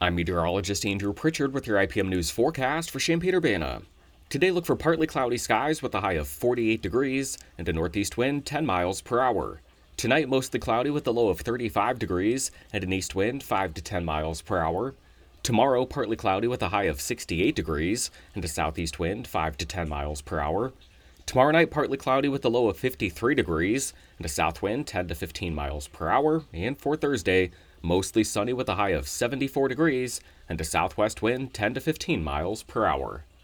I'm meteorologist Andrew Pritchard with your IPM News forecast for Champaign-Urbana. Today, look for partly cloudy skies with a high of 48 degrees and a northeast wind 10 miles per hour. Tonight, mostly cloudy with a low of 35 degrees and an east wind 5 to 10 miles per hour. Tomorrow, partly cloudy with a high of 68 degrees and a southeast wind 5 to 10 miles per hour. Tomorrow night, partly cloudy with a low of 53 degrees and a south wind 10 to 15 miles per hour. And for Thursday, mostly sunny with a high of 74 degrees and a southwest wind 10 to 15 miles per hour.